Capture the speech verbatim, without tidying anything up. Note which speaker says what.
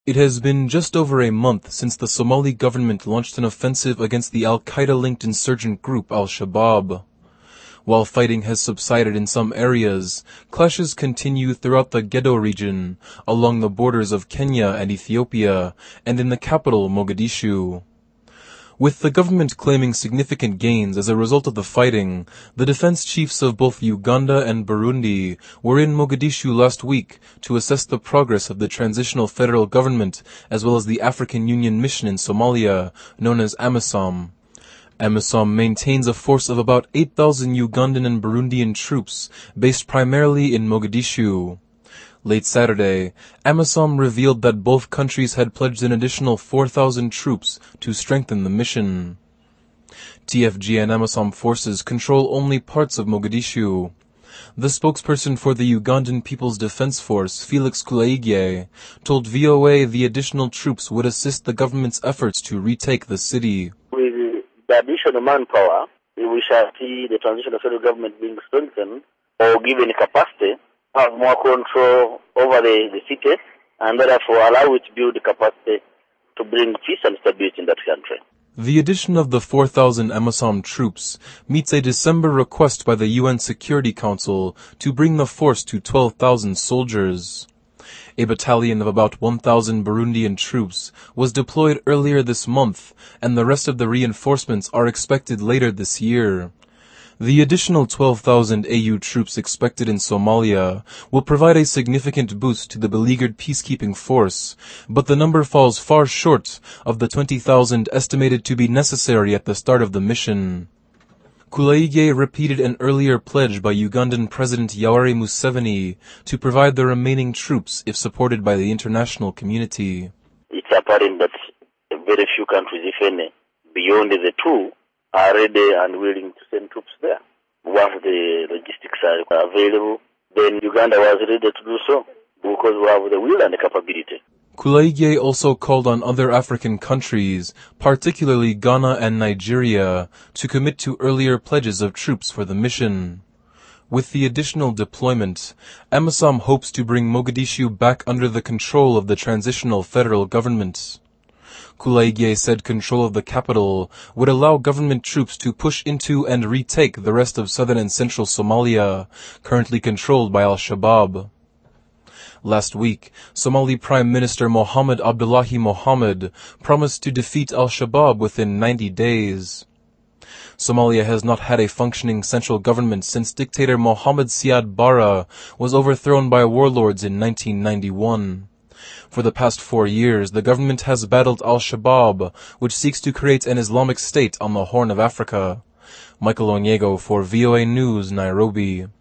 Speaker 1: It has been just over a month since the Somali government launched an offensive against the al-Qaeda-linked insurgent group Al-Shabaab. While fighting has subsided in some areas, clashes continue throughout the Gedo region, along the borders of Kenya and Ethiopia, and in the capital Mogadishu. With the government claiming significant gains as a result of the fighting, the defense chiefs of both Uganda and Burundi were in Mogadishu last week to assess the progress of the transitional federal government as well as the African Union mission in Somalia, known as AMISOM. AMISOM maintains a force of about eight thousand Ugandan and Burundian troops, based primarily in Mogadishu. Late Saturday, AMISOM revealed that both countries had pledged an additional four thousand troops to strengthen the mission. T F G and AMISOM forces control only parts of Mogadishu. The spokesperson for the Ugandan People's Defense Force, Felix Kulaigye, told V O A the additional troops would assist the government's efforts to retake the city.
Speaker 2: With the additional manpower, we shall see the transitional federal government being strengthened or given capacity, have more control over the, the city, and therefore allow it to build the capacity to bring peace and stability in that country.
Speaker 1: The addition of the four thousand AMISOM troops meets a December request by the U N Security Council to bring the force to twelve thousand soldiers. A battalion of about one thousand Burundian troops was deployed earlier this month, and the rest of the reinforcements are expected later this year. The additional twelve thousand A U troops expected in Somalia will provide a significant boost to the beleaguered peacekeeping force, but the number falls far short of the twenty thousand estimated to be necessary at the start of the mission. Kulaigye repeated an earlier pledge by Ugandan President Yoweri Museveni to provide the remaining troops if supported by the international community.
Speaker 2: It's apparent that very few countries, if any, beyond the two, are ready and willing to send troops there. Once the logistics are available, then Uganda was ready to do so, because we have the will and the capability.
Speaker 1: Kulaigye also called on other African countries, particularly Ghana and Nigeria, to commit to earlier pledges of troops for the mission. With the additional deployment, AMISOM hopes to bring Mogadishu back under the control of the transitional federal government. Kulaigye said control of the capital would allow government troops to push into and retake the rest of southern and central Somalia, currently controlled by Al-Shabaab. Last week, Somali Prime Minister Mohammed Abdullahi Mohammed promised to defeat Al-Shabaab within ninety days. Somalia has not had a functioning central government since dictator Mohammed Siad Barre was overthrown by warlords in nineteen ninety-one. For the past four years, the government has battled Al-Shabaab, which seeks to create an Islamic state on the Horn of Africa. Michael Onyego for V O A News, Nairobi.